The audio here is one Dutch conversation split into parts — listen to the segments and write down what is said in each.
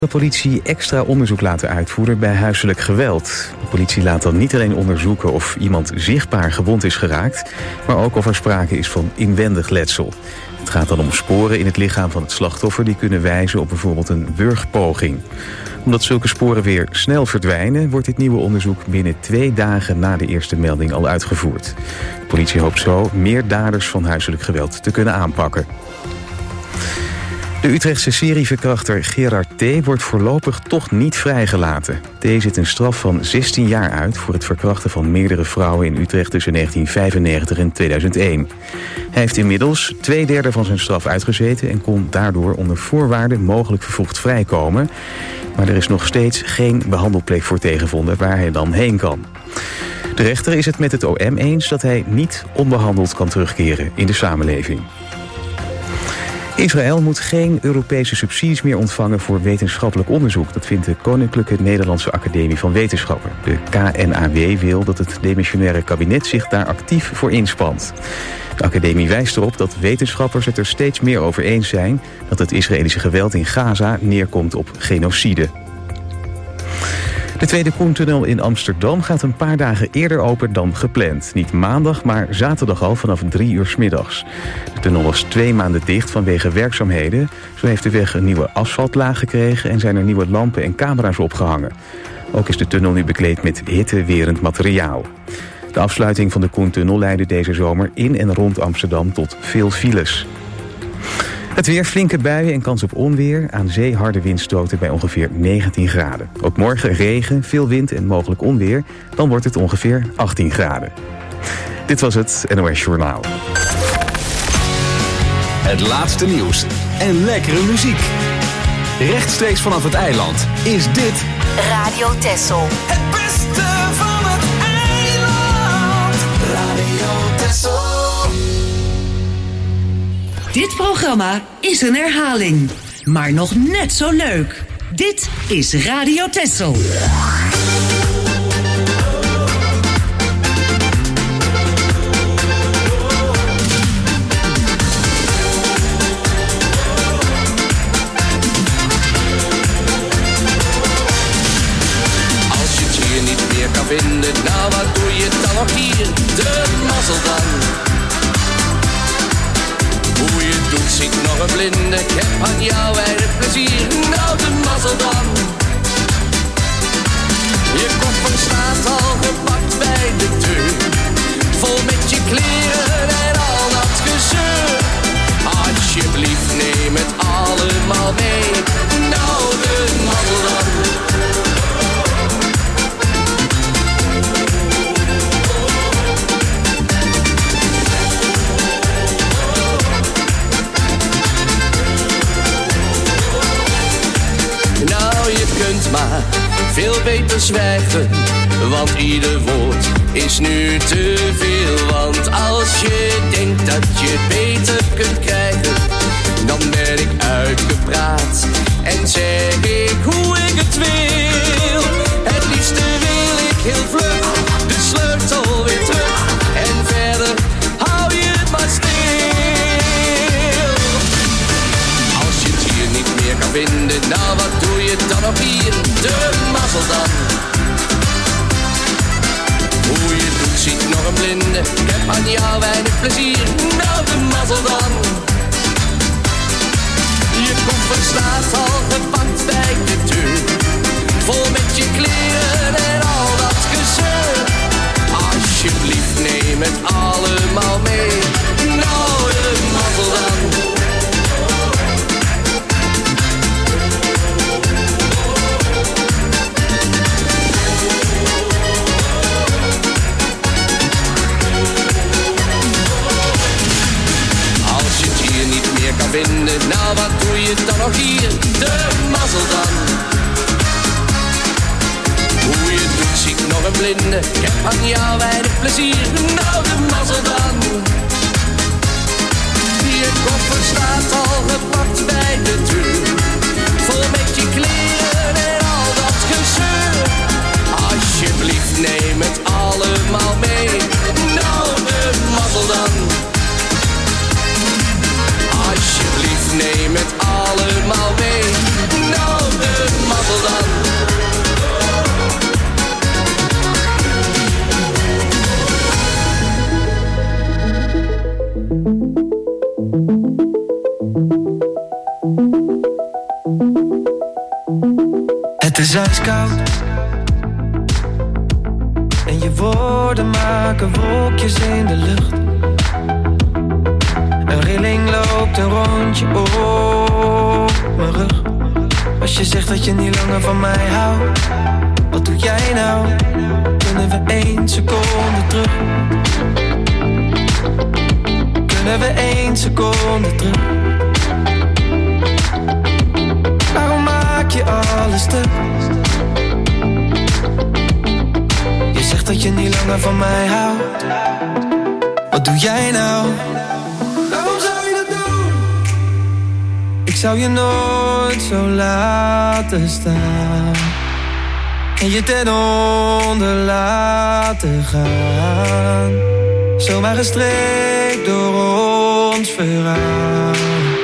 De politie extra onderzoek laten uitvoeren bij huiselijk geweld. De politie laat dan niet alleen onderzoeken of iemand zichtbaar gewond is geraakt, maar ook of er sprake is van inwendig letsel. Het gaat dan om sporen in het lichaam van het slachtoffer die kunnen wijzen op bijvoorbeeld een wurgpoging. Omdat zulke sporen weer snel verdwijnen, wordt dit nieuwe onderzoek binnen 2 dagen na de eerste melding al uitgevoerd. De politie hoopt zo meer daders van huiselijk geweld te kunnen aanpakken. De Utrechtse serieverkrachter Gerard T. wordt voorlopig toch niet vrijgelaten. T. zit een straf van 16 jaar uit voor het verkrachten van meerdere vrouwen in Utrecht tussen 1995 en 2001. Hij heeft inmiddels 2/3 van zijn straf uitgezeten en kon daardoor onder voorwaarden mogelijk vervroegd vrijkomen. Maar er is nog steeds geen behandelplek voor tegengevonden waar hij dan heen kan. De rechter is het met het OM eens dat hij niet onbehandeld kan terugkeren in de samenleving. Israël moet geen Europese subsidies meer ontvangen voor wetenschappelijk onderzoek. Dat vindt de Koninklijke Nederlandse Academie van Wetenschappen. De KNAW wil dat het demissionaire kabinet zich daar actief voor inspant. De academie wijst erop dat wetenschappers het er steeds meer over eens zijn dat het Israëlische geweld in Gaza neerkomt op genocide. De tweede Koentunnel in Amsterdam gaat een paar dagen eerder open dan gepland. Niet maandag, maar zaterdag al vanaf 3 uur 's middags. De tunnel was 2 maanden dicht vanwege werkzaamheden. Zo heeft de weg een nieuwe asfaltlaag gekregen en zijn er nieuwe lampen en camera's opgehangen. Ook is de tunnel nu bekleed met hittewerend materiaal. De afsluiting van de Koentunnel leidde deze zomer in en rond Amsterdam tot veel files. Het weer, flinke buien en kans op onweer. Aan zee harde windstoten bij ongeveer 19 graden. Ook morgen regen, veel wind en mogelijk onweer. Dan wordt het ongeveer 18 graden. Dit was het NOS Journaal. Het laatste nieuws en lekkere muziek. Rechtstreeks vanaf het eiland is dit Radio Texel. Het beste van het eiland. Radio Texel. Dit programma is een herhaling, maar nog net zo leuk. Dit is Radio Texel. Als je het hier niet meer kan vinden, nou wat doe je dan nog hier? De mazzel dan. Hoe je het doet, ziet nog een blinde. Ik heb aan jou weinig plezier. Nou, de mazzel dan. Je koffer staat al gepakt bij de deur. Vol met je kleren en al dat gezeur. Alsjeblieft, neem het allemaal mee. Nou, de mazzel dan. Maar veel beter zwijgen, want ieder woord is nu te veel. Want als je denkt dat je het beter kunt krijgen, dan ben ik uitgepraat en zeg ik hoe ik het wil. Het liefste wil ik heel vlug de sleutel weer terug en verder hou je het maar stil. Als je het hier niet meer kan vinden, nou wat doe je dan nog hier? De mazzel dan. Hoe je het doet, ziet nog een blinde. Ik heb aan jou weinig plezier. Nou, de mazzel dan. Je koffer staat al gepakt bij de deur. Vol met je kleren en al dat gezeur. Alsjeblieft, neem het allemaal mee. Nou, de mazzel dan. Kan vinden, nou wat doe je dan nog hier? De mazzel dan. Hoe je het doet, ziet nog een blinde. Ik heb aan jou weinig plezier. Nou, de mazzel dan. Je koffer staat al gepakt bij de deur. Vol met je kleren en al dat gezeur. Alsjeblieft, neem het allemaal mee. Nou, de mazzel dan. Alsjeblieft, neem het allemaal mee. Nou, de Het is ijskoud en je woorden maken wolkjes in de lucht. Een rilling loopt een rondje op mijn rug. Als je zegt dat je niet langer van mij houdt, wat doe jij nou? Kunnen we 1 seconde terug? Kunnen we 1 seconde terug? Waarom maak je alles stuk? Je zegt dat je niet langer van mij houdt. Wat doe jij nou? Waarom zou je dat doen? Ik zou je nooit zo laten staan en je ten onder laten gaan. Zomaar gestreekt door ons verhaal.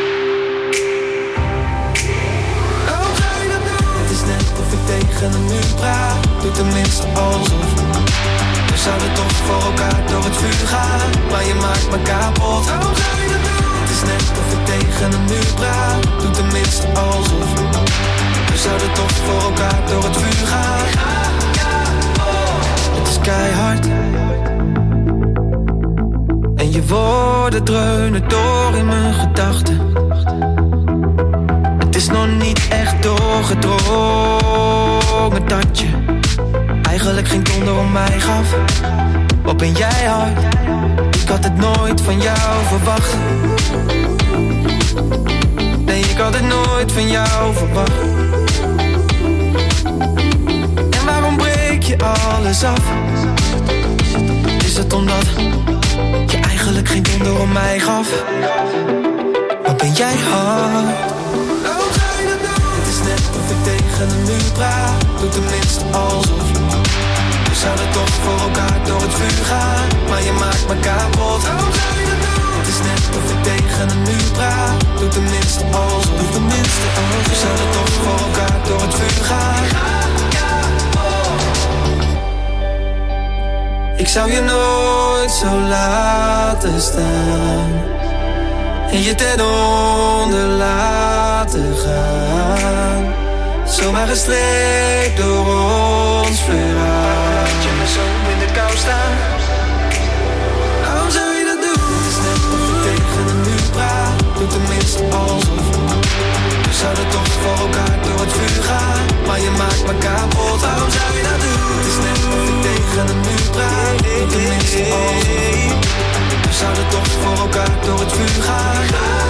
Waarom zou je dat doen? Het is net of ik tegen een muur praat. Doe tenminste alsof. We zouden toch voor elkaar door het vuur gaan, maar je maakt me kapot. Waarom zou je dat doen? Het is net of ik tegen een muur praat. Doe tenminste alsof. We zouden toch voor elkaar door het vuur gaan. Het is keihard en je woorden dreunen door in mijn gedachten. Het is nog niet echt doorgedrongen dat je eigenlijk geen donder om mij gaf. Wat ben jij hard? Ik had het nooit van jou verwacht. Nee, ik had het nooit van jou verwacht. En waarom breek je alles af? Is het omdat je eigenlijk geen donder om mij gaf? Wat ben jij hard? Waarom zou je dat doen? Het is net of ik tegen een muur praat. Doe tenminste alsof. We zouden toch voor elkaar door het vuur gaan, maar je maakt me kapot. Waarom zou je dat doen? Het is net of ik tegen een muur praat. Doe tenminste alsof. Doe tenminste alsof. We zouden toch voor elkaar door het vuur gaan. Ik zou je nooit zo laten staan en je ten onder laten gaan. Zomaar gestreekt door ons verhaal. Laat je me zo in de kou staan. Waarom zou je dat doen? Het is net of ik tegen een muur praat. Doe tenminste alsof. We zouden toch voor elkaar door het vuur gaan, maar je maakt me kapot. Waarom zou je dat doen? Het is net of ik tegen een muur praat. Doe tenminste alsof. We zouden toch voor elkaar door het vuur gaan.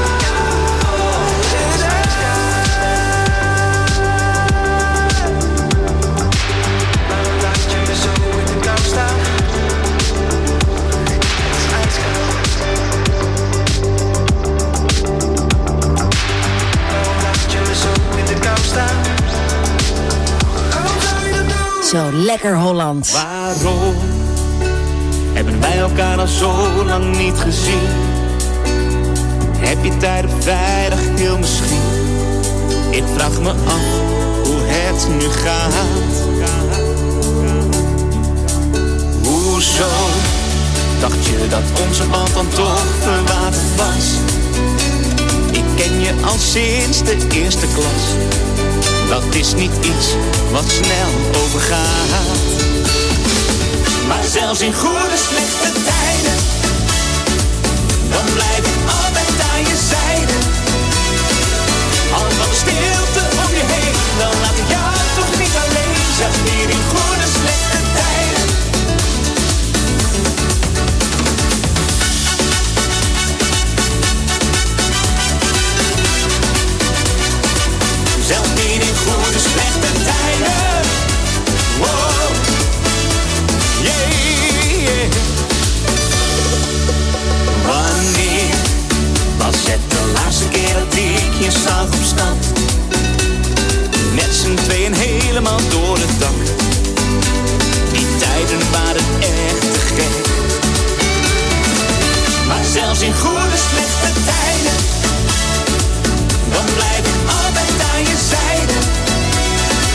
Zo lekker Holland. Waarom hebben wij elkaar al zo lang niet gezien? Heb je tijd op vrijdag heel misschien? Ik vraag me af hoe het nu gaat. Hoezo dacht je dat onze band dan toch verwaterd was? Ik ken je al sinds de eerste klas. Dat is niet iets wat snel overgaat. Maar zelfs in goede slechte tijden, dan blijf ik altijd aan je zijde. Al wat stilte om je heen, dan laat ik jou toch niet alleen. Zelfs hier in goede slechte tijden. Zelfs niet in goede, slechte tijden. Wow. Yeah, yeah. Wanneer was het de laatste keer dat ik je zag op stap? Met z'n tweeën helemaal door het dak. Die tijden waren echt te gek. Maar zelfs in goede, slechte tijden, dan blijf ik altijd aan je zijde.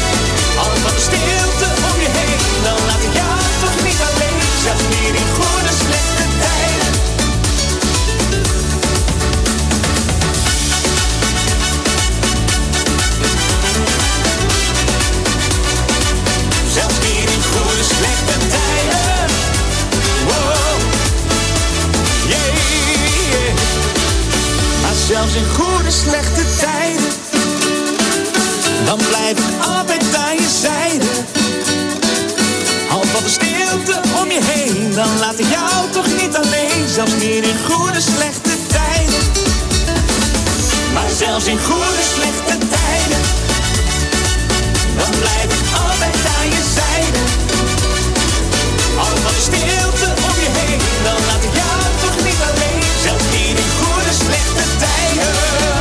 blijf ik altijd aan je zijde. Al valt de stilte om je heen, dan laat ik jou toch niet alleen. Zelfs niet in goede, slechte tijden. Maar zelfs in goede, slechte tijden, dan blijf ik altijd aan je zijde. Al valt de stilte om je heen, dan laat ik jou toch niet alleen. Zelfs niet in goede, slechte tijden.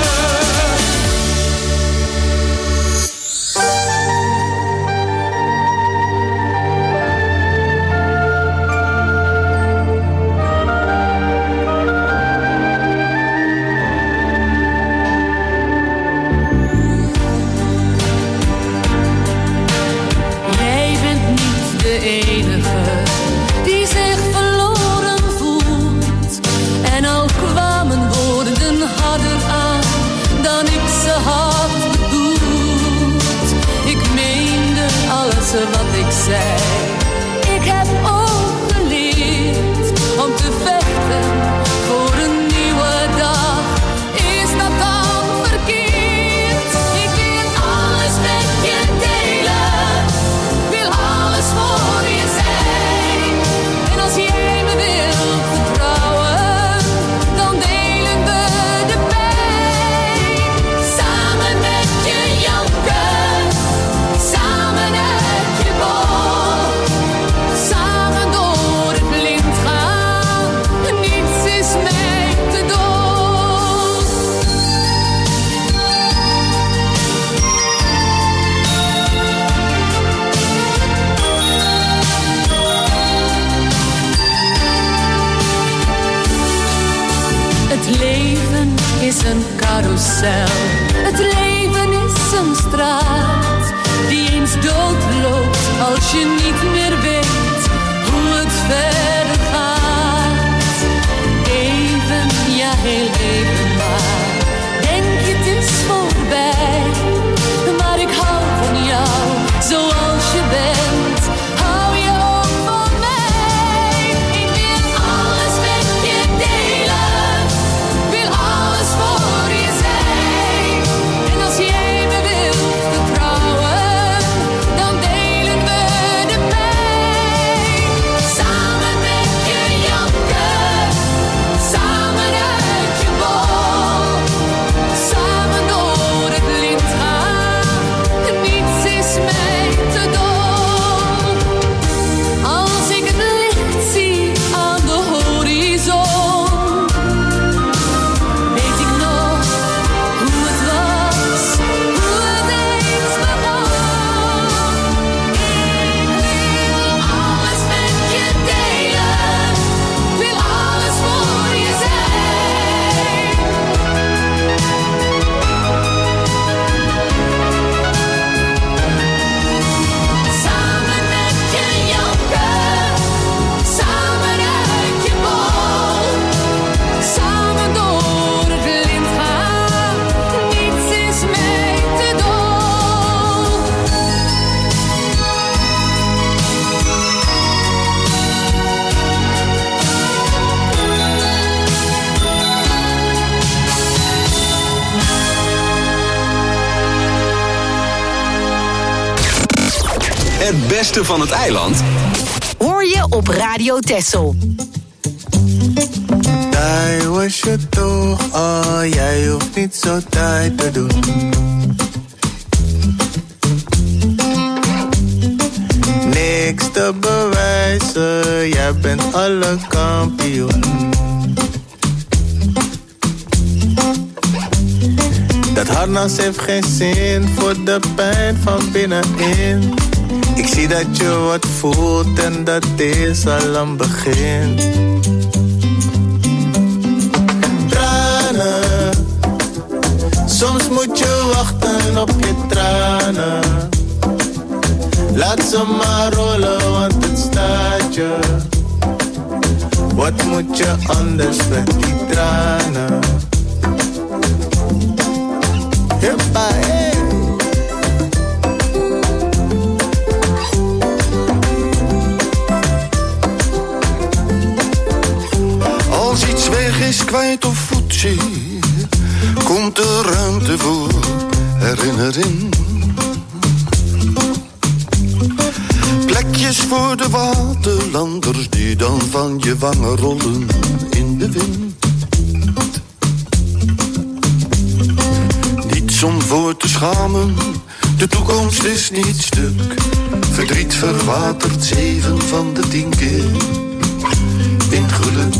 Wat ik zei, ik heb ook geleerd om te vechten voor een nieuwe dag. Is dat dan verkeerd? Ik wil alles met je delen, wil alles voor je zijn. En als jij me wilt vertrouwen, dan delen we de pijn. Samen met je janken, samen samen door het blind gaan, niets is mij te doen. Het leven is een carousel, het leven is een straat die eens doodloopt als je niet meer weet hoe het verder gaat. Even, ja heel even maar, denk je het is voorbij. Maar ik hou van jou zoals je bent, hou je ook van mij. Ik wil alles met je delen, wil alles voor je zijn. En als jij me wilt vertrouwen, dan delen we de pijn. Samen met je janken, samen uit je bol, samen door het lint gaan, niets is mij te dol. Als ik het licht zie aan de horizon, weet ik nog hoe het was, hoe het eens begon. Ik wil alles met je delen, wil alles voor je zijn. Samen met je janken, samen uit je bol, samen door het lint gaan, niets is mij te dol. Het beste van het eiland Hoor je op Radio Texel. Hij was je toch, oh jij hoeft niet zo tijd te doen. Niks te bewijzen, jij bent alle kampioen. Dat harnas heeft geen zin voor de pijn van binnenin. Ik zie dat je wat voelt en dat is al een begin. Tranen, soms moet je wachten op je tranen. Laat ze maar rollen, want het staat je. Wat moet je anders met die tranen? Huppa, hey. Als iets weg is, kwijt of voetje, komt er ruimte voor herinnering. voor de waterlanders die dan van je wangen rollen in de wind. Niets om voor te schamen, de toekomst is niet stuk. Verdriet verwatert 7 van de 10 keer in geluk.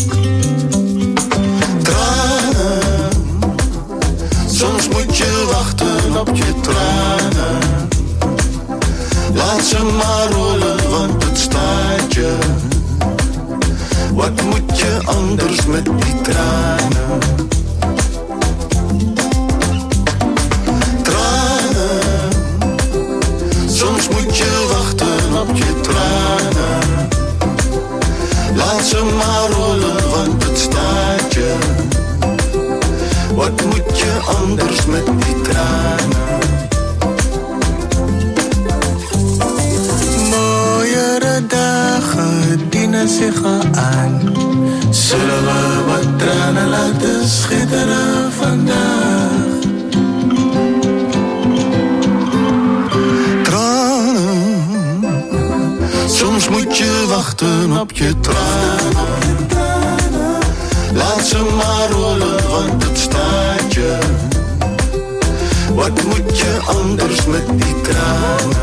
Tranen, soms moet je wachten op je tranen. Laat ze maar rollen, want het staat je. Wat moet je anders met die tranen? Tranen, soms moet je wachten op je tranen. Laat ze maar rollen, want het staat je. Wat moet je anders met die tranen? Mooiere dagen dienen zich al aan. Zullen we wat tranen laten schitteren vandaag? Tranen, soms moet je wachten op je tranen. Laat ze maar rollen, want het staat je. Wat moet je anders met die tranen?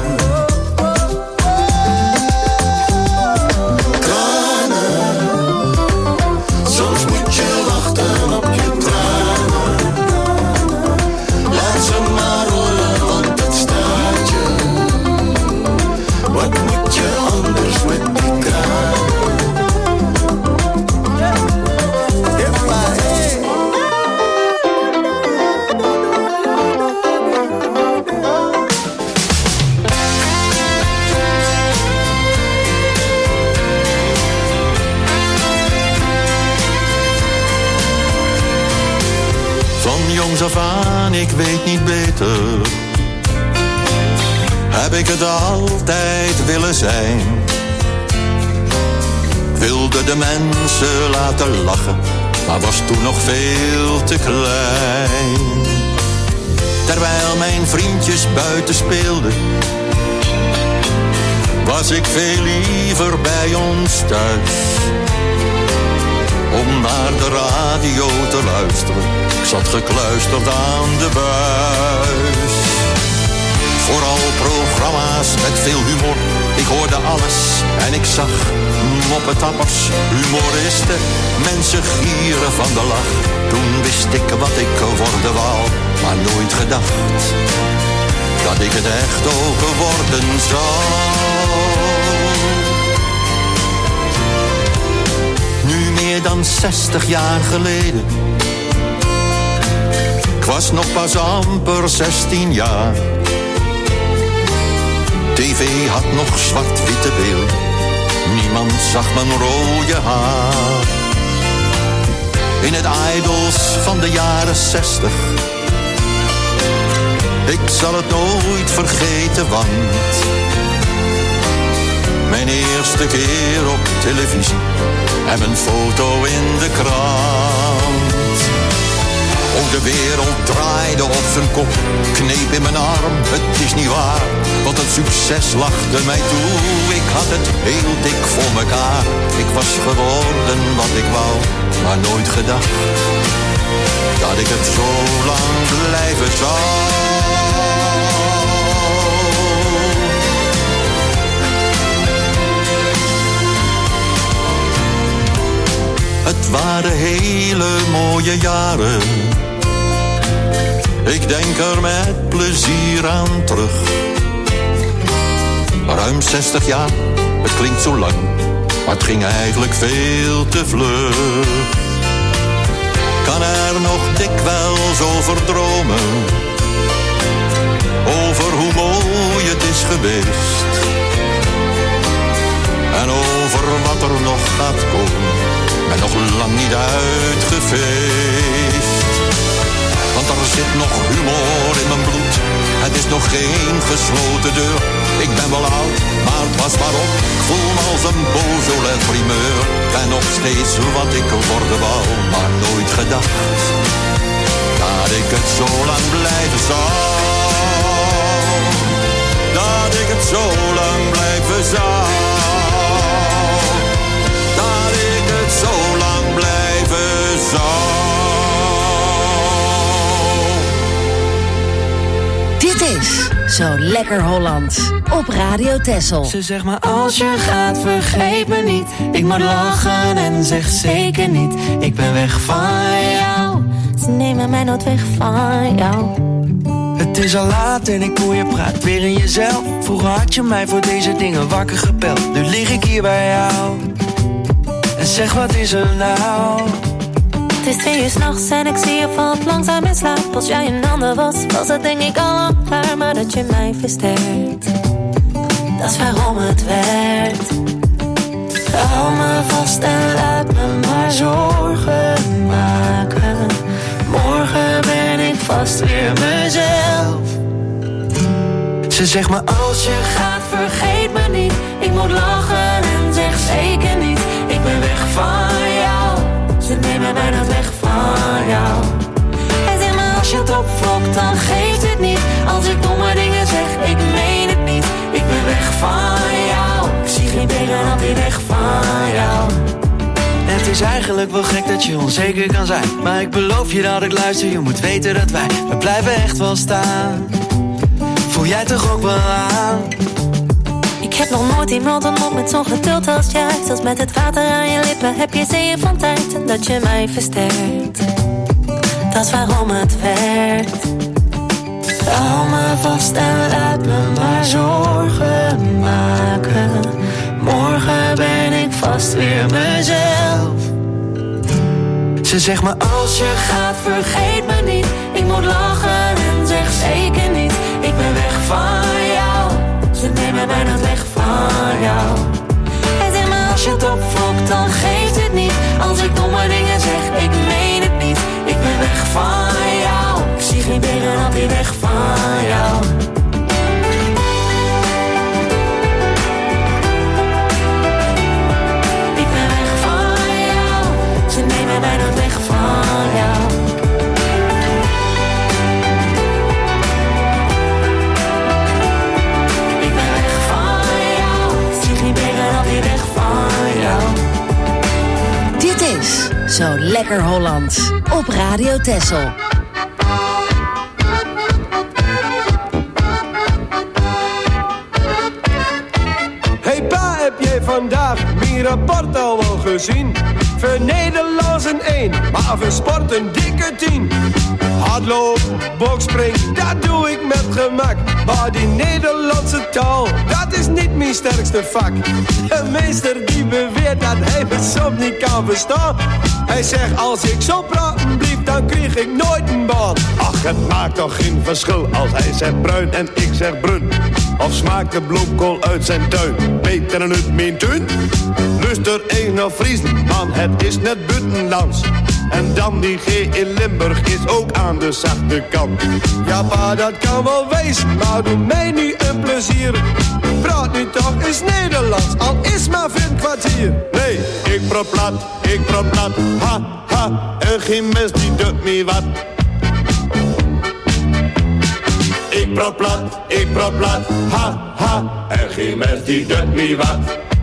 Ik weet niet beter. Heb ik het altijd willen zijn. Wilde de mensen laten lachen, maar was toen nog veel te klein. Terwijl mijn vriendjes buiten speelden, was ik veel liever bij ons thuis. Om naar de radio te luisteren, ik zat gekluisterd aan de buis. Vooral programma's met veel humor, ik hoorde alles en ik zag moppetappers, humoristen, mensen gieren van de lach. Toen wist ik wat ik worden wou, maar nooit gedacht dat ik het echt ook worden zou. Nu meer dan 60 jaar geleden, ik was nog pas amper 16 jaar. TV had nog zwart-witte beeld, niemand zag mijn rode haar. In het Idols van de jaren 60, ik zal het nooit vergeten, want mijn eerste keer op televisie en mijn foto in de krant. Oh, de wereld draaide op zijn kop, kneep in mijn arm, het is niet waar. Want het succes lachte mij toe, ik had het heel dik voor mekaar. Ik was geworden wat ik wou, maar nooit gedacht dat ik het zo lang blijven zou. Het waren hele mooie jaren, ik denk er met plezier aan terug. Ruim 60 jaar, het klinkt zo lang, maar het ging eigenlijk veel te vlug. Kan er nog dikwijls over dromen, over hoe mooi het is geweest. En over wat er nog gaat komen, ben nog lang niet uitgefeest. Want er zit nog humor in mijn bloed, het is nog geen gesloten deur. Ik ben wel oud, maar pas maar op, ik voel me als een Beaujolais primeur. Ben nog steeds wat ik worden wou, maar nooit gedacht dat ik het zo lang blijven zou. Dat ik het zo lang blijven zou. Zo lekker Hollands. Op Radio Texel. Ze zegt maar als je gaat vergeet me niet. Ik moet lachen en zeg zeker niet. Ik ben weg van jou. Ze nemen mij nooit weg van jou. Het is al laat en ik hoor je praat weer in jezelf. Vroeger had je mij voor deze dingen wakker gebeld. Nu lig ik hier bij jou. En zeg wat is er nou? Het is 2 uur 's nachts en ik zie je valt langzaam in slaap. Als jij een ander was het denk ik al lang klaar. Maar dat je mij versterkt, dat is waarom het werkt. Hou me vast en laat me maar zorgen maken. Morgen ben ik vast weer mezelf. Ze zegt me als je gaat vergeet me niet. Ik moet lachen en zeg zeker niet. Ik ben weg van jou. Ze nemen mij nooit weg van jou. En zeg me als je het opfokt dan geeft het niet. Als ik domme dingen zeg ik meen het niet. Ik ben weg van jou. Ik zie geen tegenhand die weg van jou. Het is eigenlijk wel gek dat je onzeker kan zijn. Maar ik beloof je dat ik luister. Je moet weten dat we blijven echt wel staan. Voel jij toch ook wel aan? Ik heb nog nooit iemand ontmoet met zo'n geduld als jij. Zelfs met het water aan je lippen heb je zeeën van tijd. En dat je mij versterkt, dat is waarom het werkt. Hou me vast en laat me maar zorgen maken. Morgen ben ik vast weer mezelf. Ze zegt me als je gaat vergeet me niet. Ik moet lachen en zeg zeker niet. Ik ben weg van jou. Ze nemen mij nooit weg van jou. En zeg me als je het opfokt dan geeft het niet. Als ik domme dingen zeg ik meen het niet. Ik ben weg van jou. Ik zie geen tegenhand die weg van jou. Ik ben weg van jou. Ze nemen mij nooit weg van jou. Ik ben weg van jou. Zie geen tegenhand die weg van jou. Dit is Zo lekker Hollands. Op Radio Texel. Hey pa, heb jij vandaag mijn rapport al wel gezien? Voor Nederlands een 1, maar voor sport een dikke 10. Hardlopen, bokspringen, dat doe ik met gemak. Maar die Nederlandse taal, dat is niet mijn sterkste vak. De meester die beweert dat hij me soms niet kan verstaan. Hij zegt als ik zo praten blief, dan kreeg ik nooit een baan. Ach, het maakt toch geen verschil als hij zegt bruin en ik zeg brun. Of smaakt de bloemkool uit zijn tuin beter dan uit mijn tuin? Lust er een naar Friesland, man, het is net buitenlands. En dan die G in Limburg is ook aan de zachte kant. Ja pa, dat kan wel wezen, maar doe mij nu een plezier. Praat nu toch eens Nederlands, al is maar voor een kwartier. Nee, ik praat plat, ha, ha. En geen mens die doet me wat. Ik praat plat, ha, ha. En geen mens die doet me wat.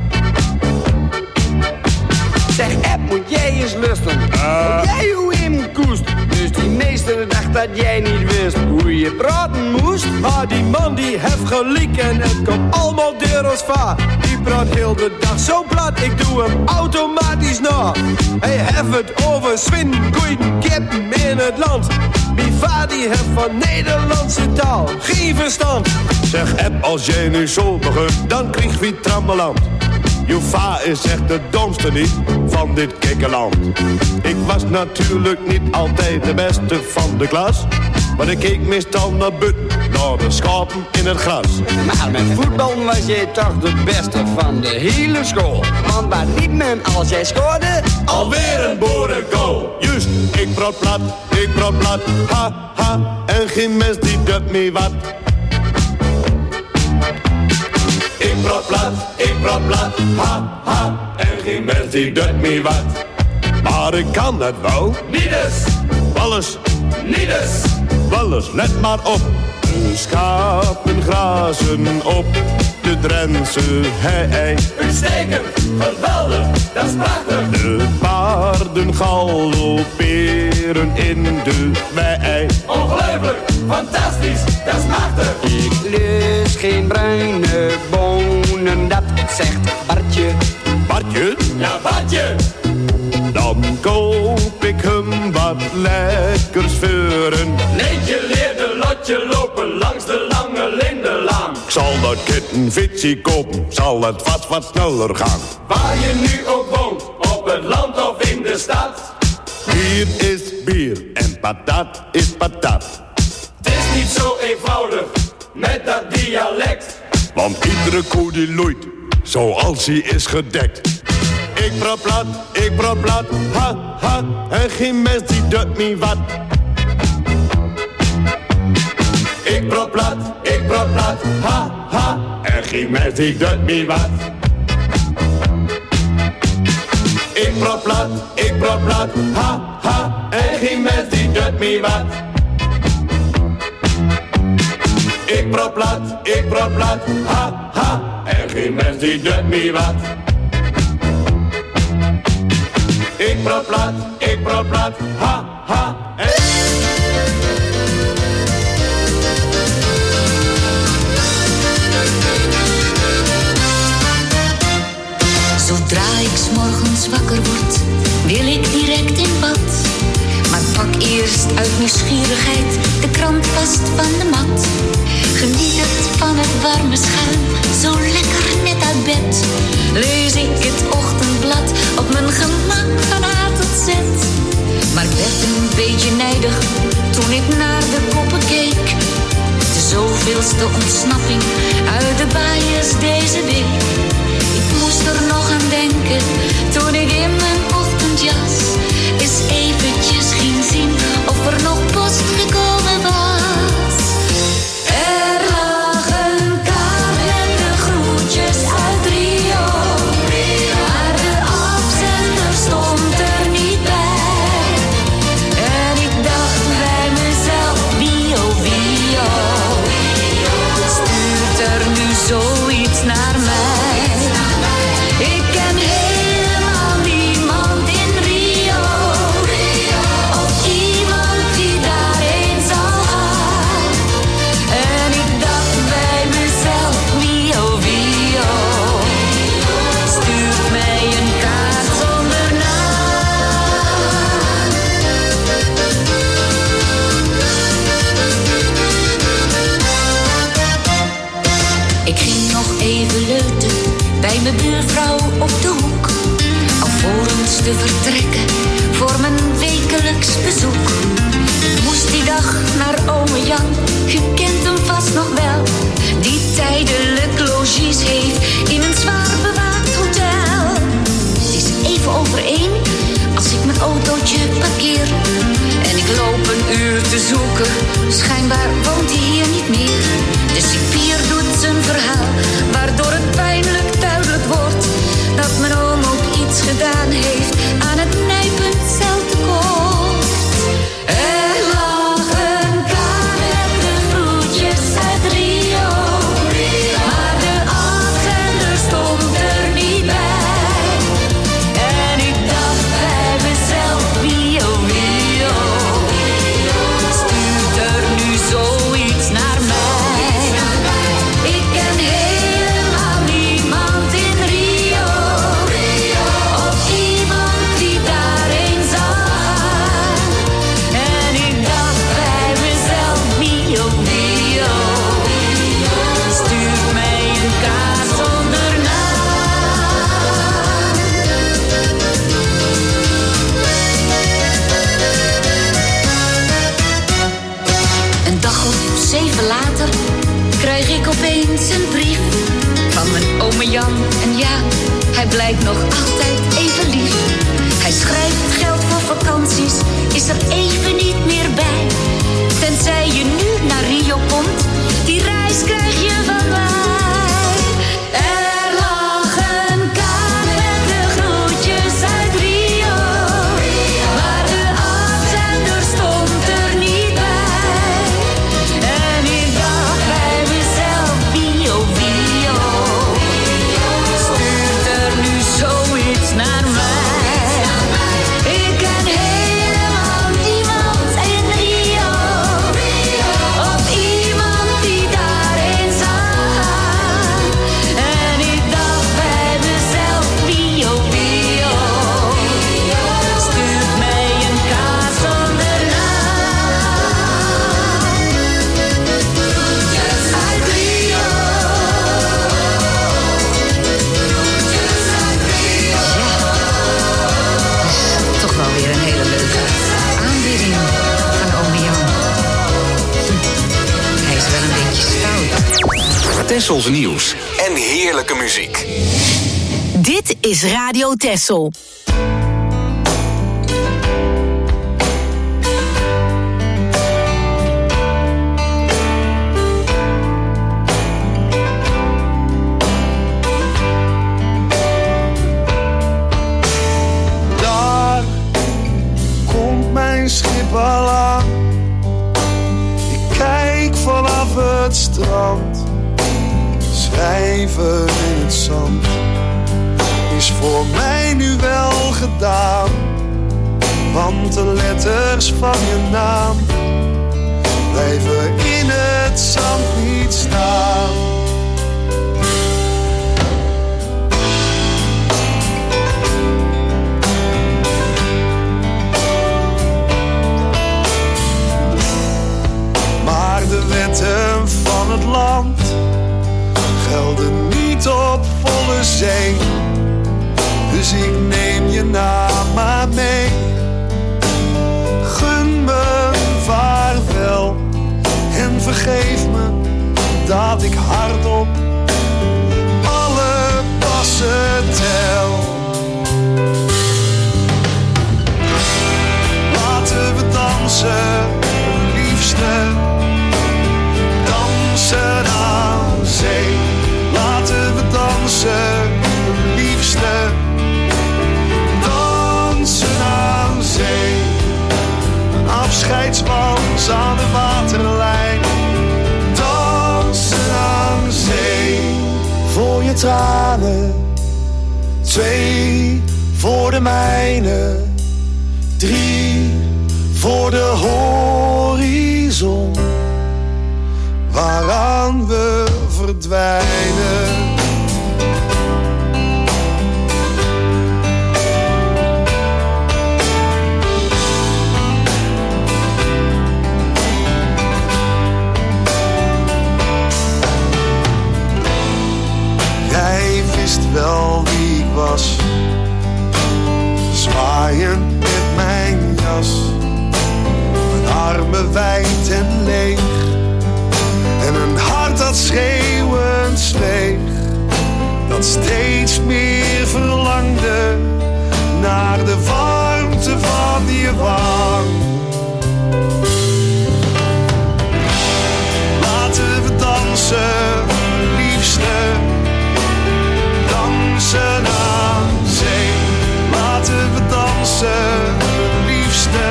Zeg, Ed, moet jij eens lusten. Moet jij hoe in koest. Dus die meester dacht dat jij niet wist hoe je praten moest. Maar die man die heeft gelijk en het komt allemaal door ons vaar. Die praat heel de dag zo plat, ik doe hem automatisch na. Hij heeft het over Swin, goeien kippen in het land. Mijn vader die heeft van Nederlandse taal geen verstand. Zeg, Ed, als jij nu zo begint, dan krijg je trammeland. Je va is echt de domste niet van dit kikkerland. Ik was natuurlijk niet altijd de beste van de klas. Maar ik keek meestal naar buiten, naar de schapen in het gras. Maar met voetbal was jij toch de beste van de hele school. Want waar liep men als jij scoorde? Alweer een boerenkool. Juist, ik praat plat, ha, ha. En geen mens die doet me wat. Ik praat plat, ha, ha. En geen mens die doet me wat. Maar ik kan het wel. Niedes. Alles. Niedes. Alles, let maar op. De schapen grazen op de Drentse hei. Uitstekend, geweldig, dat is prachtig. De paarden galopperen in de wei. Ongelooflijk, fantastisch, dat is machtig. Ik geen bruine bonen, dat zegt Bartje. Bartje? Ja, Bartje! Dan koop ik hem wat lekkers veuren. Leentje leerde Lotje lopen langs de lange lindenlaan. Ik zal dat kind een fietsie kopen, zal het wat sneller gaan. Waar je nu ook woont, op het land of in de stad. Bier is bier en patat is patat. Het is niet zo eenvoudig met dat dialect. Want iedere koe die loeit, zoals hij is gedekt. Ik praat plat, ha, ha, en geen mens die doet me wat. Ik praat plat, ha, ha, en geen mens die doet me wat. Ik praat plat, ha, ha, en geen mens die doet me wat. Ik praat plat, ha, ha, en geen mens die doet me wat. Ik praat plat, ha, ha, en... Zodra ik 's morgens wakker word, wil ik direct in bad. Maar pak eerst uit nieuwsgierigheid de krant vast van de mat. Geniet het van het warme schuim, zo lekker net uit bed. Lees ik het ochtendblad op mijn gemak van A tot Z. Maar ik werd een beetje nijdig toen ik naar de koppen keek. De zoveelste ontsnapping uit de bias deze week. Ik moest er nog aan denken toen ik in mijn ochtendjas eens eventjes ging zien of er nog post gekomen was. Er lag een kaart met de groetjes uit Rio, maar de afzender stond er niet bij. En ik dacht bij mezelf, wie oh, stuurt er nu zoiets naar mij? Ik ken helemaal niemand in Rio, of iemand die daarheen zal gaan. En ik dacht bij mezelf, wie oh, stuurt mij een kaart zonder naam. Ik ging nog even leuten bij mijn buurvrouw op de hoek, alvorens te vertrekken voor mijn wekelijks bezoek. Ik moest die dag naar ome Jan, u kent hem vast nog wel, die tijdelijk logies heeft in een zwaar bewaakt hotel. Het is even over 1 als ik mijn autootje parkeer en ik loop een uur te zoeken, schijnbaar woont hij hier niet meer. De cipier doet zijn verhaal, waardoor het pijnlijk duidelijk wordt dat mijn oom ook iets gedaan heeft aan het nijpend celtekort. Er lag een kaart met de groetjes uit Rio, maar de afzender stond er niet bij. En ik dacht bij mezelf, wie oh, stuurt er nu zoiets naar mij? Ik ken helemaal niemand in Rio, of iemand die daarheen zal gaan. En ik dacht bij mezelf, wie oh, stuurt mij een kaart zonder naam. Een dag of 7 later krijg ik opeens een brief van mijn ome Jan. En ja, hij blijkt nog altijd even lief. Hij schrijft geld voor vakanties, is er even niet meer bij. Tenzij je nu naar Rio komt, die reis krijg je van mij. Er lag een kaart met de groetjes uit Rio, maar de afzender stond er niet bij. En ik dacht bij mezelf, wie oh, stuurt er nu zo Tessels nieuws en heerlijke muziek. Dit is Radio Tessel. Daar komt mijn schip al aan. Ik kijk vanaf het strand. Schrijven in het zand is voor mij nu wel gedaan, want de letters van je naam blijven in het zand niet staan. Maar de wetten van het land gelden niet op volle zee. Dus ik neem je naam maar mee. Gun me vaarwel en vergeef me dat ik hardop alle passen tel. Laten we dansen, liefste, dansen aan zee. Laten we dansen, liefste, dansen aan zee. Een afscheidswals aan de waterlijn. Dansen aan zee. Voor je tranen, 2 voor de mijne, 3 voor de horizon, waaraan we verdwijnen. Jij wist wel wie ik was, zwaaiend met mijn jas, mijn armen wijd en leeg, en een hart dat schreeuwend zweeg, dat steeds meer verlangde naar de warmte van je wang. Laten we dansen, liefste, dansen aan zee. Laten we dansen, liefste,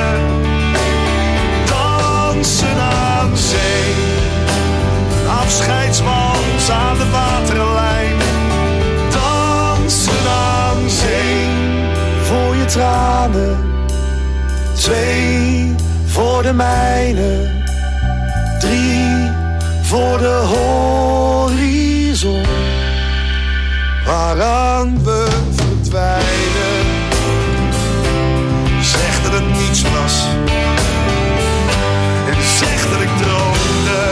dansen aan zee. Een afscheidswals aan de waterlijn. Dansen aan zee. Voor je tranen, 2 voor de mijne, 3 voor de horizon, waaraan we verdwijnen. Zeg dat het niets was en zeg dat ik droomde.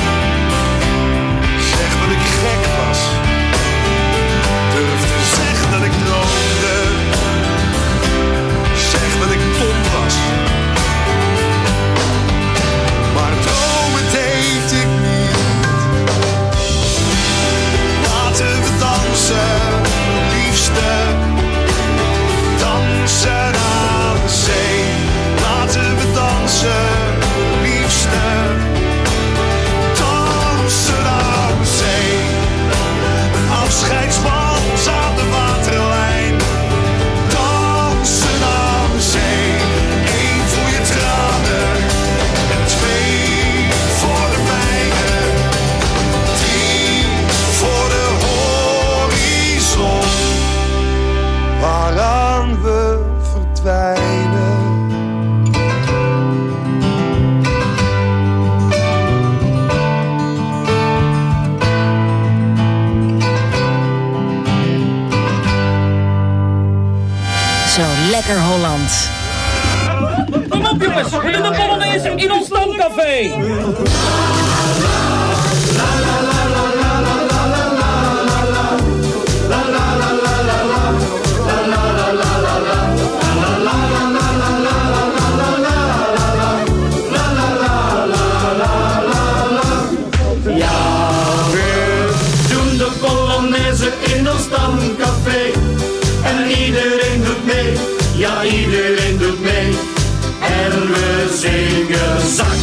Zeg dat ik gek was, durf te zeggen dat ik droomde. Zeg dat ik dom was, maar dromen deed ik niet. Laten we dansen, liefste, dansen aan zee. Laten we dansen, liefste, dansen aan zee. Een afscheidswals aan de waterlijn. Dansen aan zee. 1 voor je tranen en 2 voor de mijne, 3 voor de horizon, waaraan we verdwijnen. Zo lekker Hollands. Kom op jongens, we doen de Polonaise in ons stamcafé. Ja, weer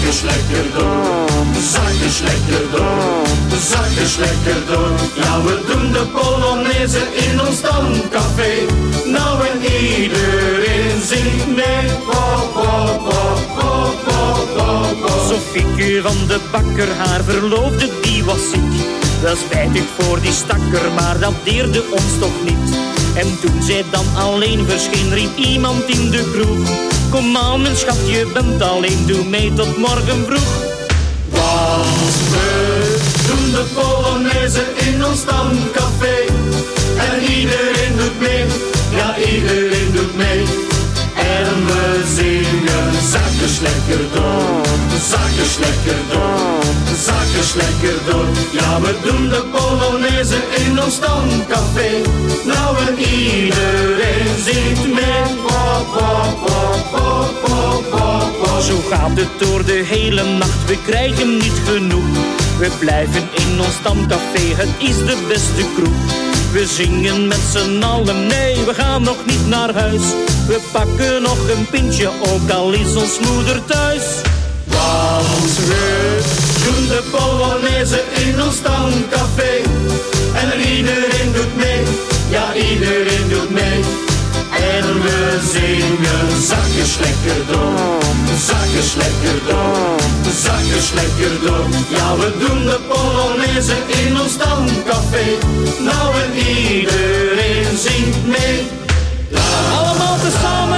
zakjes lekker door, zakjes lekker door, zakjes lekker door. Ja, we doen de Polonaise in ons stamcafé. Nou en iedereen zingt mee. Pop, pop, pop, pop, pop, pop, pop. Sofieke van de Bakker, haar verloofde, die was ziek. Wel spijtig voor die stakker, maar dat deerde ons toch niet. En toen zij dan alleen verscheen, riep iemand in de kroeg: kom aan mijn schat, je bent alleen, doe mee tot morgen vroeg. Want we doen de Polonaise in ons stamcafé. En iedereen doet mee, ja iedereen doet mee. En we zingen zakjes lekker door, zakjes lekker door, zakjes lekker door. Ja, we doen de Polonaise in ons stamcafé. Nou en iedereen zingt mee. Pop, pop, pop, pop, pop, pop, pop. Zo gaat het door de hele nacht, we krijgen niet genoeg. We blijven in ons stamcafé, het is de beste kroeg. We zingen met z'n allen, nee, we gaan nog niet naar huis. We pakken nog een pintje, ook al is ons moeder thuis. Want we doen de Polonaise in ons stamcafé. En iedereen doet mee, ja iedereen doet mee. En we zingen zakjes lekker door, zakjes lekker door, zakjes lekker door. Ja, we doen de Polonaise in ons stamcafé. Nou en iedereen zingt mee. Allemaal tezamen!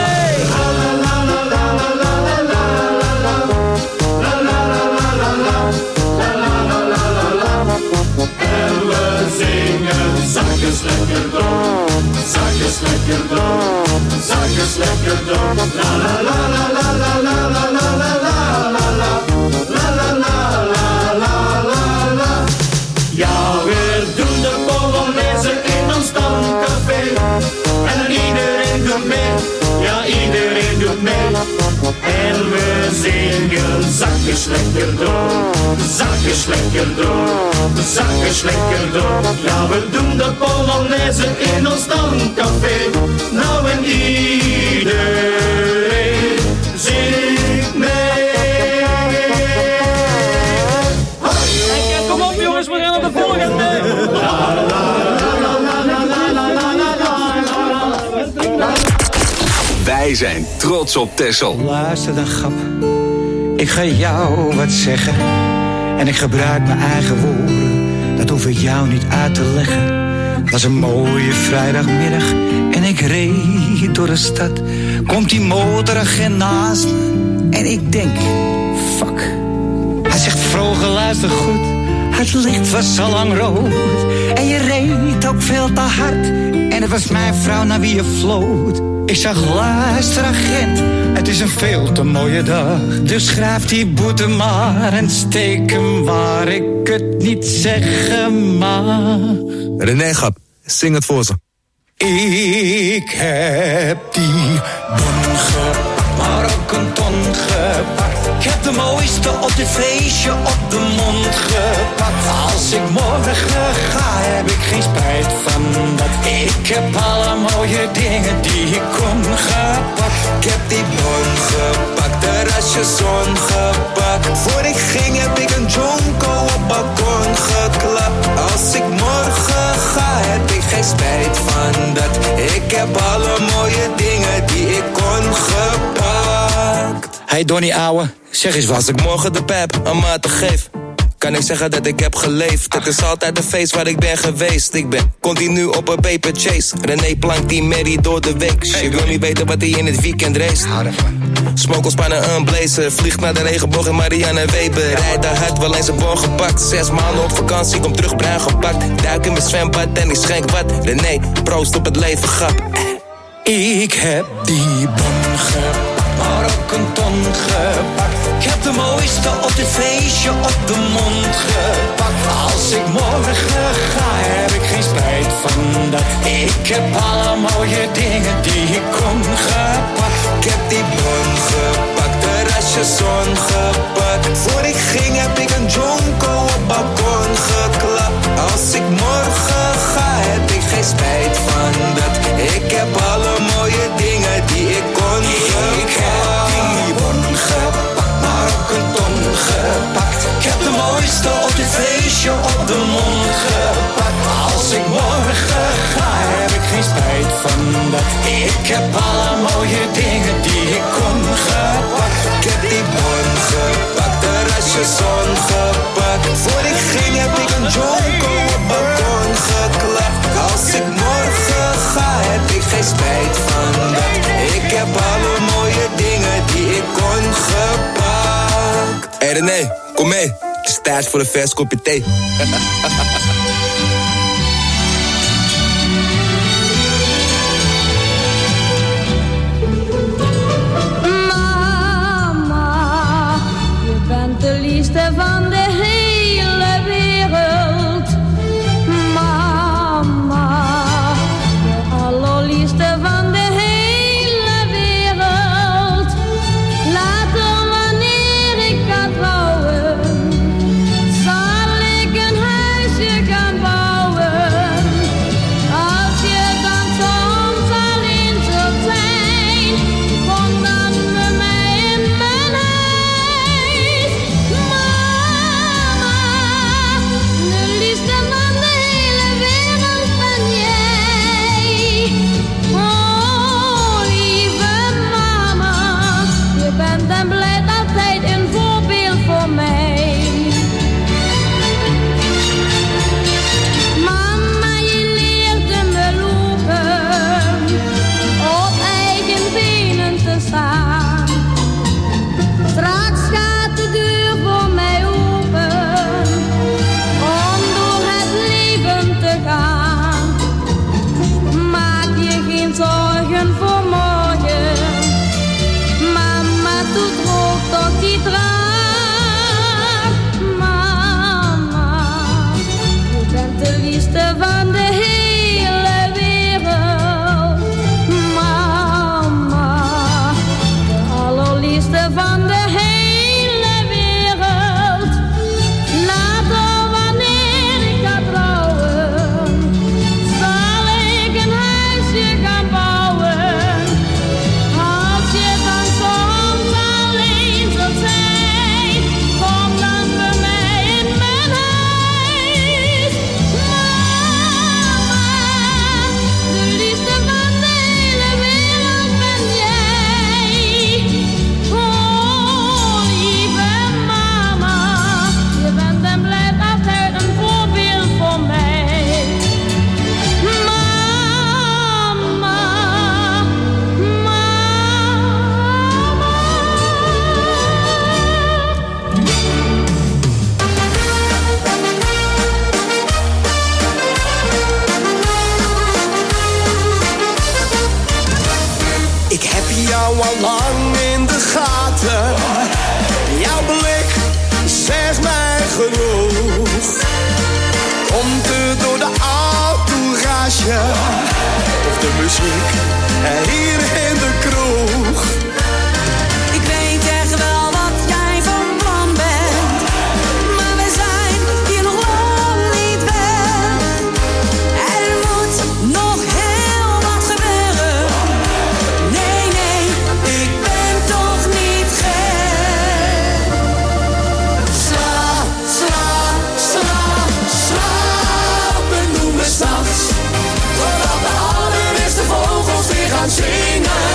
En we zingen zakjes lekker door, zakjes lekker door, zakjes lekker door. La la la la la la la la la la la la la la la la la. Ja, we doen de Polonaise in ons stamcafé. En iedereen doet mee, ja iedereen doet mee. En we zingen zakjes lekker door, zakjes lekker door, zakjes lekker door. Ja, we doen de Polonaise in ons stamcafé. Nou en iedereen zingt mee. Hey, kom op jongens, we gaan op de volgende. Wij zijn trots op Texel. Luister dan, grap. Ik ga jou wat zeggen. En ik gebruik mijn eigen woorden. Dat hoef ik jou niet uit te leggen. Het was een mooie vrijdagmiddag. En ik reed door de stad. Komt die motoragent naast me. En ik denk, fuck. Hij zegt, vroeger luister goed. Het licht was al lang rood. En je reed ook veel te hard. En het was mijn vrouw naar wie je floot. Ik zag, luister agent, het is een veel te mooie dag. Dus schrijf die boete maar en steek hem waar ik het niet zeggen mag. René Gap, zing het voor ze. Ik heb die bon gepakt, maar ook een ton gepakt. Ik heb de mooiste op dit feestje op de mond gepakt. Als ik morgen ga, heb ik geen spijt van dat. Ik heb alle mooie dingen die ik kon gepakt. Ik heb die bon gepakt, terrasjes ongepakt. Voor ik ging heb ik een jonko op balkon geklapt. Als ik morgen ga, heb ik geen spijt van dat. Ik heb alle mooie dingen die ik kon gepakt. Hey Donnie ouwe, zeg eens wat. Als ik morgen de pijp aan maten geef, kan ik zeggen dat ik heb geleefd. Het is altijd een feest waar ik ben geweest. Ik ben continu op een paper chase. René plankt die Mary door de week. Je wil niet weten wat hij in het weekend race. Smokelspannen een blazer. Vliegt naar de regenboog in Marianne Weber. Rijdt daar hard, wel eens een bon gepakt. 6 maanden op vakantie, kom terug bruin gepakt. Duik in mijn zwembad en ik schenk wat. René, proost op het leven, grap. Ik heb die bon gepakt, maar ook een ton gepakt. Ik heb de mooiste op dit feestje op de mond gepakt. Als ik morgen ga, heb ik geen spijt van dat. Ik heb alle mooie dingen die ik kon gepakt. Ik heb die bon gepakt, terrasjes ongepakt. Voor ik ging heb ik een jonko op balkon geklapt. Als ik morgen ga, heb ik geen spijt van dat. Ik heb alle mooie dingen die ik kon gepakt. Ik heb die bon gepakt, maar ook een ton dat. Ik heb alle mooie dingen die ik kon gepakt. Ik heb die bon gepakt, terrasjes ongepakt. Voor ik ging heb ik een jonko op balkon geklapt. Als ik morgen ga heb ik geen spijt van dat. Ik heb alle mooie dingen die ik kon gepakt. Hé René, kom mee. Het is tijd voor een vers kopje thee. Mama, je bent de liefste van de hele wereld. Mama, de allerliefste van de hele wereld. Later wanneer ik ga trouwen, zal ik een huisje gaan bouwen. Als je dan soms alleen zult zijn, kom dan bij mij in mijn huis. Mama, de liefste van de hele wereld ben jij. Oh, lieve mama, je bent en blijft altijd een voorbeeld voor mij. Mama, je leerde me lopen, op eigen benen te staan. Straks gaat de deur voor mij open, om door het leven te gaan. Maak je geen zorgen voor morgen, mama, doe droog toch die traan. Mama, je bent de liefste van de hele wereld. Mama, de allerliefste van de hele wereld. Later wanneer ik ga trouwen, zal ik een huisje gaan bouwen. Als je dan soms alleen zult zijn, kom dan bij mij in mijn huis. Mama, de liefste van de hele wereld ben jij. Oh, lieve mama, je bent en blijft altijd een voorbeeld voor mij. Mama, Ik heb jou al lang in de gaten. Jouw blik zegt mij genoeg. Komt het door de entourage of de muziek hier in de kroeg? Ik weet echt wel wat jij van plan bent, maar we zijn hier nog lang niet weg. Er moet nog heel wat gebeuren. Nee, nee, ik ben toch niet gek. Slapen doen we 's nachts, totdat de allereerste vogels weer gaan zingen.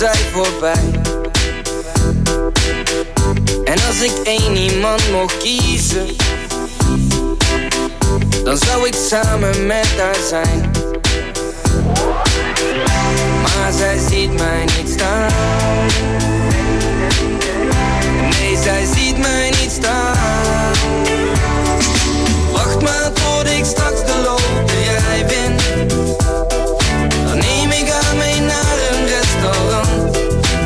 zij voorbij. En als ik één iemand mocht kiezen, dan zou ik samen met haar zijn. Maar zij ziet mij niet staan. Nee, zij ziet mij niet staan. Wacht maar tot ik straks de loterij win. Dan neem ik haar mee naar een restaurant.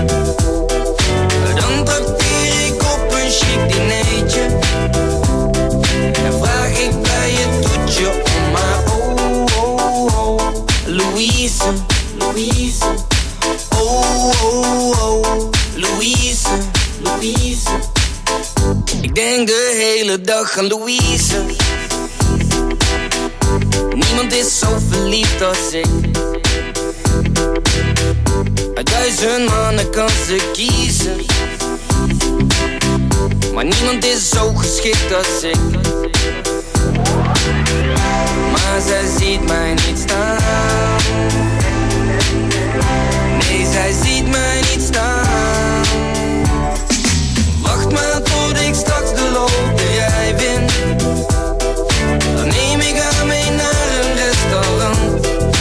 Dan trakteer ik op een chic dinertje. En vraag ik bij het toetje om haar. Oh, oh, oh, Louise, Louise. Oh, oh, oh, Louise, Louise. Ik denk de hele dag aan Louise. Niemand is zo verliefd als ik. Uit 1000 mannen kan ze kiezen. Maar niemand is zo geschikt als ik. Maar zij ziet mij niet staan. Nee, zij ziet mij niet staan. Wacht maar tot ik straks de loterij win. Dan neem ik haar mee naar een restaurant.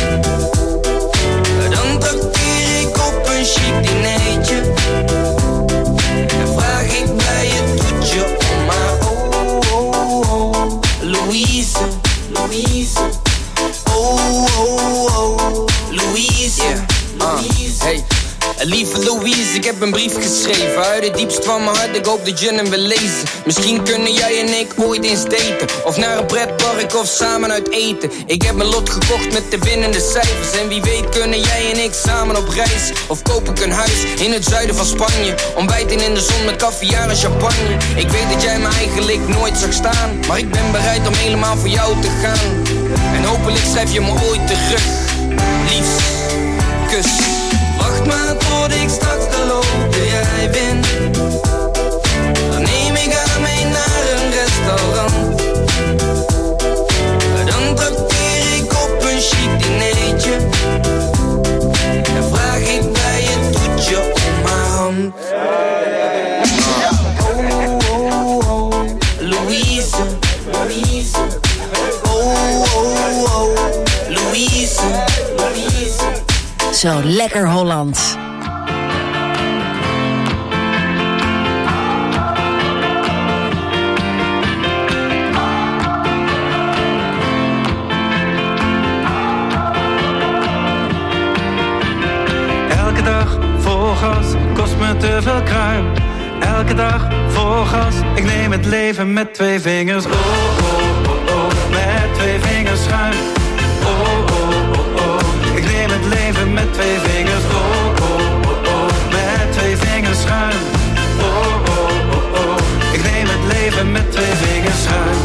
Dan trakteer ik op een chic dinertje. En vraag ik bij het toetje om haar. Oh, oh, oh, Louise, Louise. Oh, oh, oh, Louise, Louise. Hey. Lieve Louise, ik heb een brief geschreven uit het diepst van mijn hart, ik hoop dat je hem wil lezen. Misschien kunnen jij en ik ooit eens daten, of naar een pretpark of samen uit eten. Ik heb mijn lot gekocht met de winnende cijfers. En wie weet kunnen jij en ik samen op reis. Of koop ik een huis in het zuiden van Spanje, ontbijten in de zon met caviar en champagne. Ik weet dat jij me eigenlijk nooit zag staan, maar ik ben bereid om helemaal voor jou te gaan. En hopelijk schrijf je me ooit terug. Liefst, kus. Wacht maar tot ik straks de loterij win. Dan neem ik haar mee naar een restaurant. Dan trakteer ik op een chic dinertje. En vraag ik bij het toetje om haar hand. Oh, oh, oh, Louise, Louise. Oh, oh, oh, Louise, Louise. Zo lekker Hollands. Elke dag vol gas, kost me te veel kruim. Elke dag vol gas, ik neem het leven met 2 vingers. Oh, oh, oh, oh, met 2 vingers schuin. Oh, oh, oh, oh, ik neem het leven met 2 vingers. Oh, oh, oh, oh, met 2 vingers schuin. Oh, oh, oh, oh, ik neem het leven met 2 vingers schuin.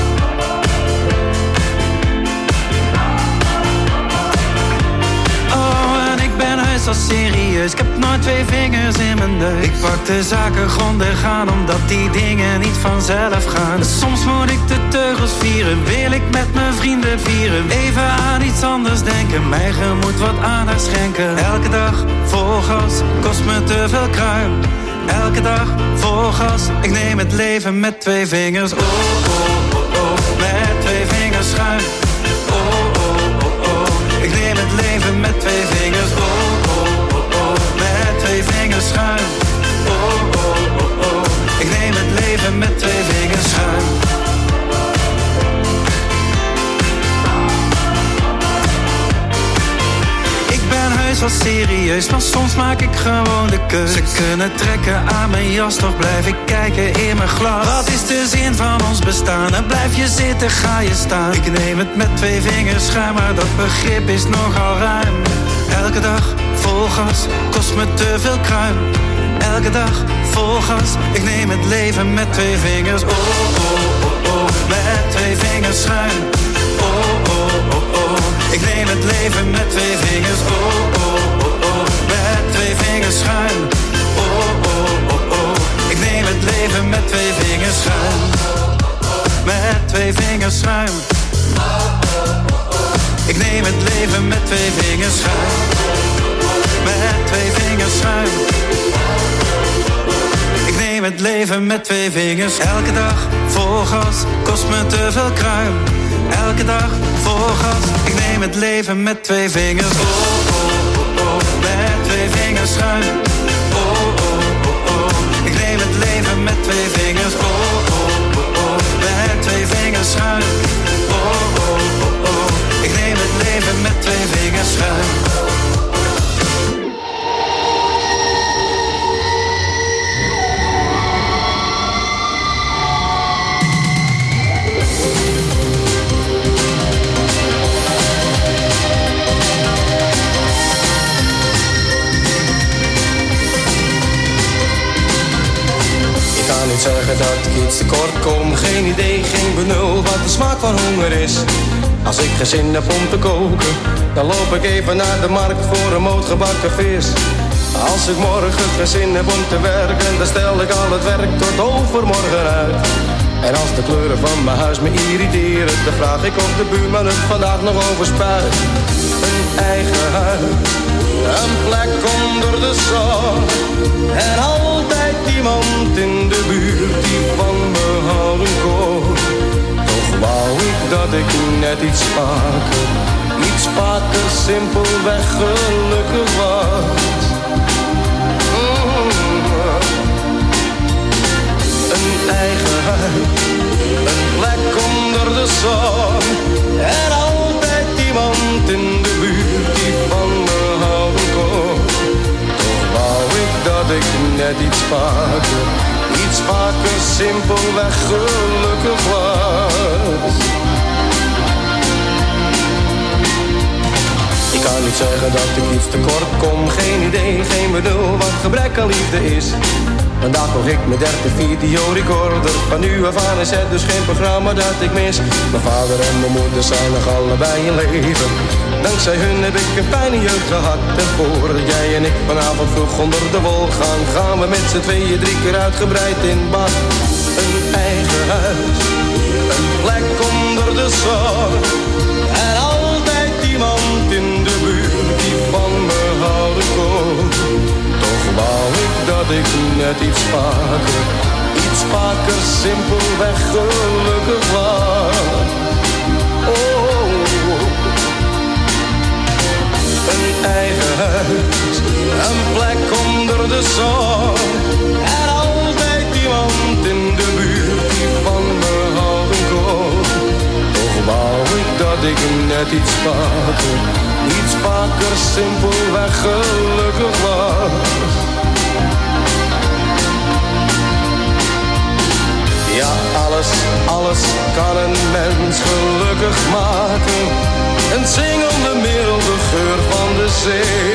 Oh, en ik ben heus al serieus, ik heb nooit 2 vingers in mijn neus. Ik pak de zaken grondig aan, omdat die dingen niet vanzelf gaan. Soms moet ik de teugels vieren, wil ik met mijn vrienden vieren. Even aan iets anders denken, mijn gemoed wat aandacht schenken. Elke dag vol gas, kost me te veel kruim. Elke dag vol gas, ik neem het leven met 2 vingers. Oh, oh, oh, oh, met 2 vingers schuin. Oh, oh, oh, oh, ik neem het leven met 2 vingers. Oh, oh, oh, oh, met 2 vingers schuin. Oh, oh, oh, oh, ik neem het leven met 2 vingers schuin. Ik ben heus wel serieus, maar soms maak ik gewoon de keus. Ze kunnen trekken aan mijn jas, toch blijf ik kijken in mijn glas. Wat is de zin van ons bestaan? En blijf je zitten, ga je staan. Ik neem het met 2 vingers schuin, maar dat begrip is nogal ruim. Elke dag vol gas, kost me te veel kruim. Elke dag vol gas, ik neem het leven met 2 vingers. Oh, oh, oh, oh, met 2 vingers schuin. Oh, oh, oh, oh, ik neem het leven met 2 vingers. Oh, oh, oh, oh, met 2 vingers schuin. Oh, oh, oh, oh, ik neem het leven met 2 vingers schuin. Met 2 vingers schuin. Ik neem het leven met 2 vingers schuin. Met 2 vingers schuim. Ik neem het leven met 2 vingers. Elke dag vol gas, kost me te veel kruim. Elke dag vol gas, ik neem het leven met 2 vingers. Oh, oh, oh, oh, met 2 vingers schuim. Oh, oh, oh, oh, ik neem het leven met 2 vingers. Oh, oh, oh, oh, met 2 vingers schuim. Oh, oh, oh, oh, ik neem het leven met 2 vingers schuim. Ik kan niet zeggen dat ik iets tekort kom. Geen idee, geen benul wat de smaak van honger is. Als ik geen zin heb om te koken, dan loop ik even naar de markt voor een moot gebakken vis. Als ik morgen geen zin heb om te werken, dan stel ik al het werk tot overmorgen uit. En als de kleuren van mijn huis me irriteren, dan vraag ik of de buurman het vandaag nog overspuit. Een eigen huis, een plek onder de zon. En altijd iemand in de buurt die van me houden kon. Toch wou ik dat ik net iets vaker simpelweg gelukkig was. Een eigen huis, een plek onder de zon. En altijd iemand in de buurt die van me houden kon. Toch wou ik dat ik net iets vaker simpelweg gelukkig was. Ik kan niet zeggen dat ik iets tekort kom. Geen idee, geen benul wat gebrek aan liefde is. Vandaag kocht ik mijn 3e videorecorder. Van nu af aan is het dus geen programma dat ik mis. Mijn vader en mijn moeder zijn nog allebei in leven. Dankzij hun heb ik een fijne jeugd gehad. En voor jij en ik vanavond vroeg onder de wol gaan we met z'n tweeën 3 keer uitgebreid in bad. Een eigen huis, een plek onder de zon. En altijd iemand in de buurt die van me houden kon. Toch wou ik dat ik net iets vaker simpelweg gelukkig was. Oh, een eigen huis, een plek onder de zon. En altijd iemand in de buurt die van me houden kon. Toch wou ik dat ik net iets vaker simpelweg gelukkig was. Ja, alles kan een mens gelukkig maken. Een zingende merel, de geur van de zee.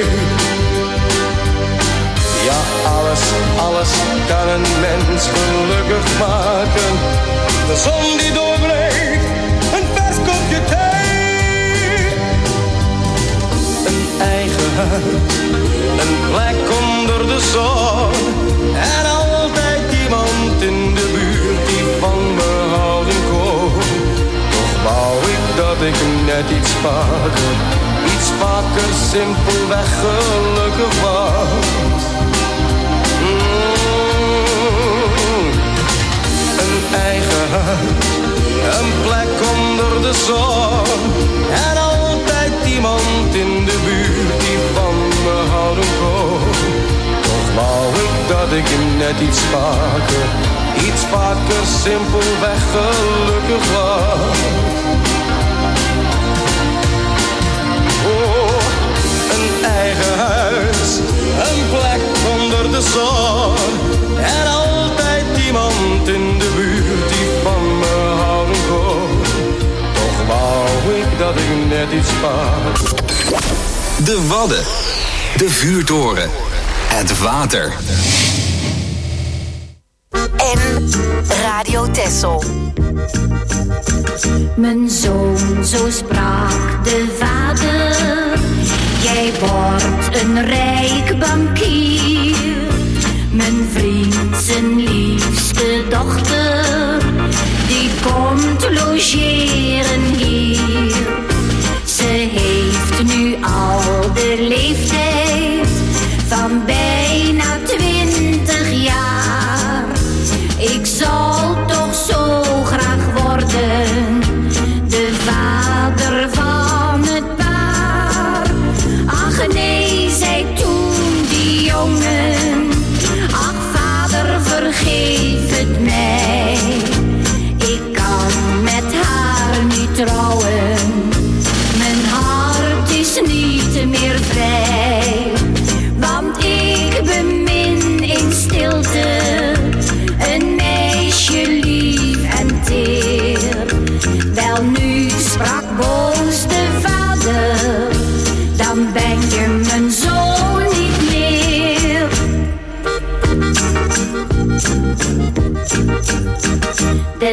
Ja, alles kan een mens gelukkig maken. De zon die doorbreekt, een vers kopje thee. Een eigen huis, een plek onder de zon. En altijd iemand in de buurt die van me houden kon. Toch wou ik dat ik net iets vaker simpelweg gelukkig was. Een eigen huis, een plek onder de zon. En altijd iemand in de buurt die van me houden kon. Toch wou ik dat ik net iets vaker simpelweg gelukkig was. Oh, een eigen huis, een plek onder de zon. En altijd iemand in de buurt die van me houden kon. Toch wou ik dat ik net iets De Wadden, de vuurtoren, het water. En Radio Texel. Mijn zoon, zo sprak de vader. Jij wordt een rijk bankier. Mijn vriend, zijn liefste dochter, die komt logeren hier. Ze heeft nu al de leeftijd van bij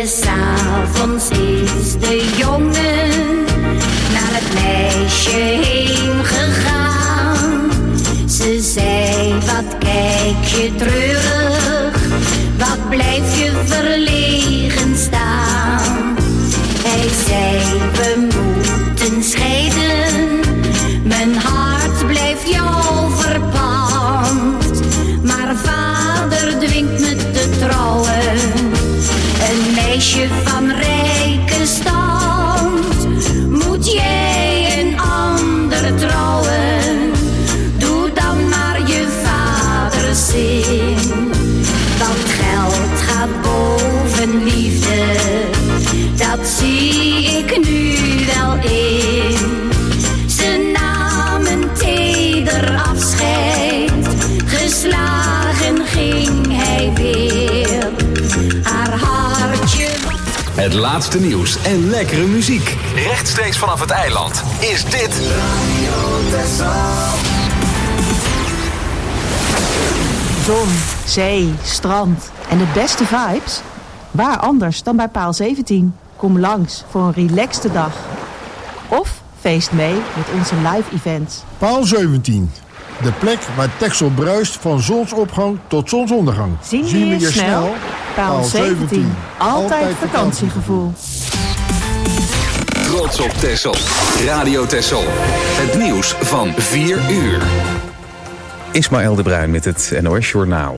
'Des avonds is de jongen naar het meisje heen gegaan. Ze zei, wat kijk je treurig, wat blijf je verlegen staan. Hij zei, we moeten scheiden, mijn hart blijft jou verpand. Maar vader dwingt me te trouwen, een meisje van rijke stand. Moet jij een ander trouwen, doe dan maar je vaders zin. Want geld gaat boven liefde, dat zie ik nu wel in. Ze namen teder afscheid, geslagen ging hij weer. Haar hartje... Het laatste nieuws en lekkere muziek. Rechtstreeks vanaf het eiland is dit... Zon, zee, strand en de beste vibes? Waar anders dan bij Paal 17? Kom langs voor een relaxte dag. Of feest mee met onze live events. Paal 17. De plek waar Texel bruist van zonsopgang tot zonsondergang. Zien we je snel? Paal 17. Altijd vakantiegevoel. Trots op Texel. Radio Texel. Het nieuws van 4 uur. Ismaël de Bruin met het NOS Journaal.